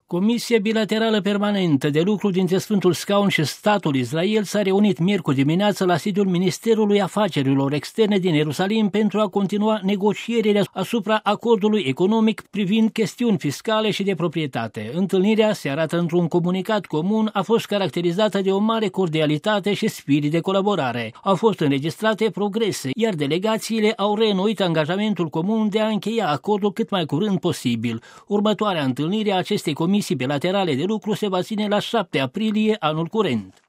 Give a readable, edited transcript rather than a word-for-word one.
Comisia bilaterală permanentă de lucru dintre Sfântul Scaun și statul Israel s-a reunit miercuri dimineață la sediul Ministerului Afacerilor Externe din Ierusalim pentru a continua negocierile asupra acordului economic privind chestiuni fiscale și de proprietate. Întâlnirea, se arată într-un comunicat comun, a fost caracterizată de o mare cordialitate și spirit de colaborare. Au fost înregistrate progrese, iar delegațiile au reînnoit angajamentul comun de a încheia acordul cât mai curând posibil. Următoarea întâlnire a acestei comisii bilaterale de lucru se va ține la 7 aprilie anul curent.